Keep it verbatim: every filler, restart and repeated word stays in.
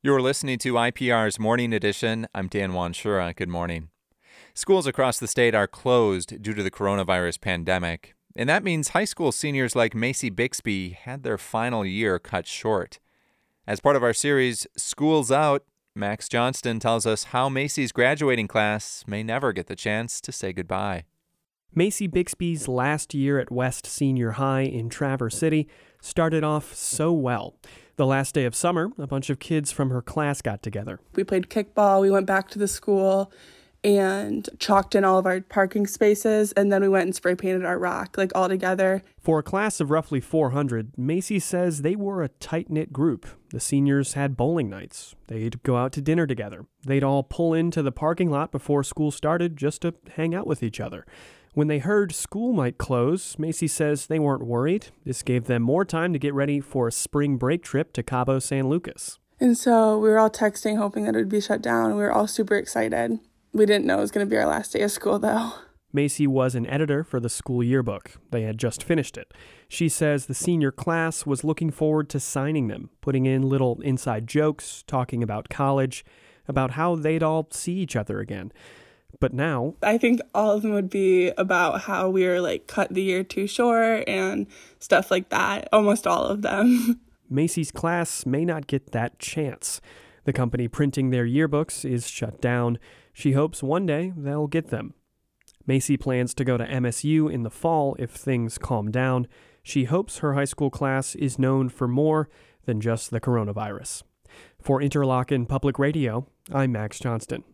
You're listening to I P R's Morning Edition. I'm Dan Wanshura. Good morning. Schools across the state are closed due to the coronavirus pandemic, and that means high school seniors like Macy Bixby had their final year cut short. As part of our series, School's Out, Max Johnston tells us how Macy's graduating class may never get the chance to say goodbye. Macy Bixby's last year at West Senior High in Traverse City started off so well. The last day of summer, a bunch of kids from her class got together. We played kickball, we went back to the school and chalked in all of our parking spaces, and then we went and spray painted our rock, like all together. For a class of roughly four hundred, Macy says they were a tight-knit group. The seniors had bowling nights. They'd go out to dinner together. They'd all pull into the parking lot before school started just to hang out with each other. When they heard school might close, Macy says they weren't worried. This gave them more time to get ready for a spring break trip to Cabo San Lucas. And so we were all texting, hoping that it would be shut down. We were all super excited. We didn't know it was going to be our last day of school, though. Macy was an editor for the school yearbook. They had just finished it. She says the senior class was looking forward to signing them, putting in little inside jokes, talking about college, about how they'd all see each other again. But now, I think all of them would be about how we were like cut the year too short and stuff like that. Almost all of them. Macy's class may not get that chance. The company printing their yearbooks is shut down. She hopes one day they'll get them. Macy plans to go to M S U in the fall if things calm down. She hopes her high school class is known for more than just the coronavirus. For Interlochen Public Radio, I'm Max Johnston.